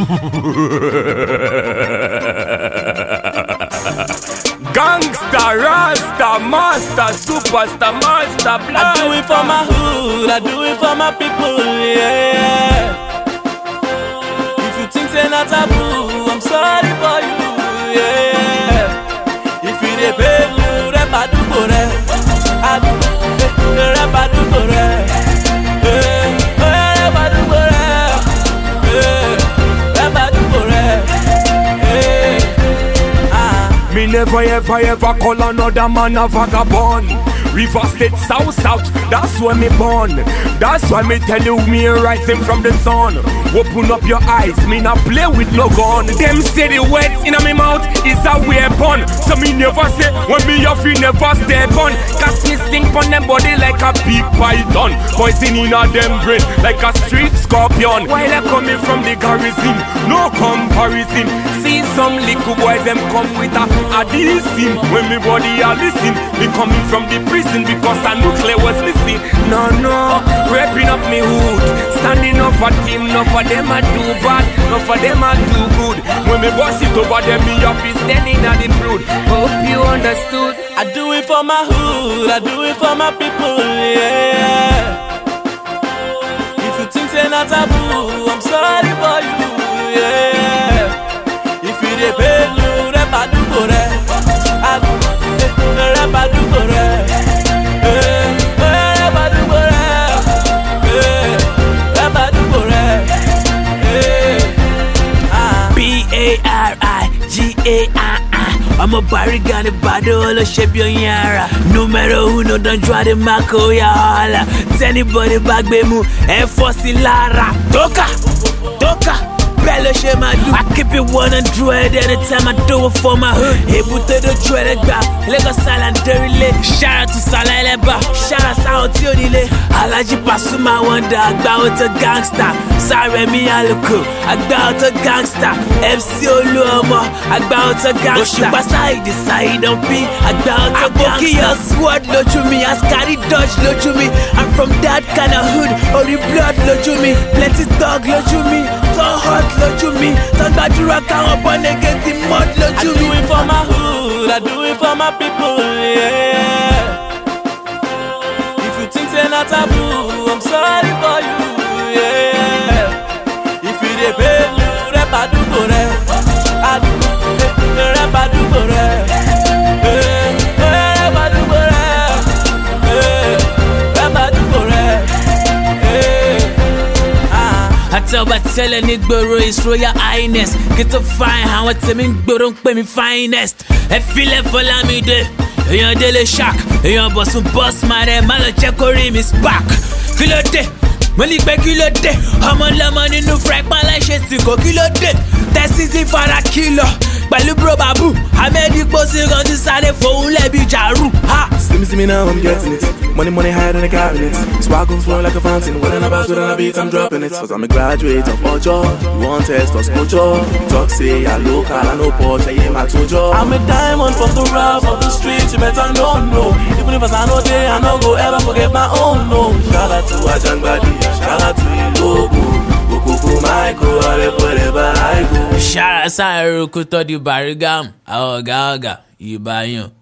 Gangsta, Rasta, Master, Superstar, Master, Blaster. I do it for my hood, I do it for my people, yeah. If you think they're not taboo, I'm sorry for you, yeah. If you dey pay you, rap I do for it. I do, rap I do for it. Rap I do for it. Rap I do for it. Me never ever call another man a vagabond. River State, South, that's where me born. That's why me tell you me rising from the sun. Open up your eyes, me not play with no gun. Them say the words in my mouth is a weapon. So me never say when me off you never step on. Cause me stink on them body like a big python. Poison in a them brain like a street scorpion. While I coming from the garrison, no comparison. See some little boys them come with a addition. When me body a listen, me coming from the prison because a nuclear was missing. No, wrapping up me hood, standing up for team. No for them I do bad, no for them I do good. When me boss it over them, me up is standing at the brood. Hope you understood. I do it for my hood, I do it for my people, yeah. If you think they're not taboo, I'm sorry for you, yeah. If you dey pay you, rap I do for it. I do, rap I do for it. Rap I do for it. Rap I do for it. BARIGAI. I'm a barrigan, a bado, all a shape your yara. No matter who, no, don't try the Mako, ya holla. Tell anybody back, bemu, and Fossi Lara. Toka. Bello shema do. I keep it 100 anytime I do it for my hood. Able to do dreaded back. Lego silent dirty lit. Shout out to Salah Leba. Shout out to Autiodile. Alaji Pasuma wonder. Agba to gangsta. Sorry me aluko. Agba to gangsta. MC Oluomo. Agba to gangsta. Oshuba side on P. Agba to gangsta. Aboki your sword lo to me. Askari dodge lo to me. I'm from that kind of hood. Ori blood lo to me. Plenty dog lo to me. So hot lo to me. Turn back to rock and up against the mud lo to me. I do it for my hood, I do it for my people, yeah. If you think they're not taboo, I'm sorry for you, yeah. If you dey pay you, rap I do for it. I do, rap I do for it. Rap I do for it. Rap I do for it. I tell a nigga His Royal Highness. Get to find how I tell me go don't pay me finest. I feel it for me de. Yon dele shock. Yon boss my de. Malo check ori me spark. Kilo de. Money back kilo de. I'm on the money no frack my like shit to go kilo de. That's easy for a kilo. Balu bro babu. I made you boss you gon' decide for ulebi jaru. Ha. See me now, I'm getting it. Money higher than a cabinet. Swag gon' flow like a fountain. When I'm about to run a beat, I'm dropping it. Cause I'm a graduate of Ojo. You want test or Scojo. Talk say I local, I know Porsche, yeah, my Tojo. I'm a diamond from the rough of the streets. You better know. Even if I know day, I no go ever forget my own no. Shout out to Ajan Badi. Shout out to Ilogo. Shout out to Rukuto di Barigam. Oga, Ibayan.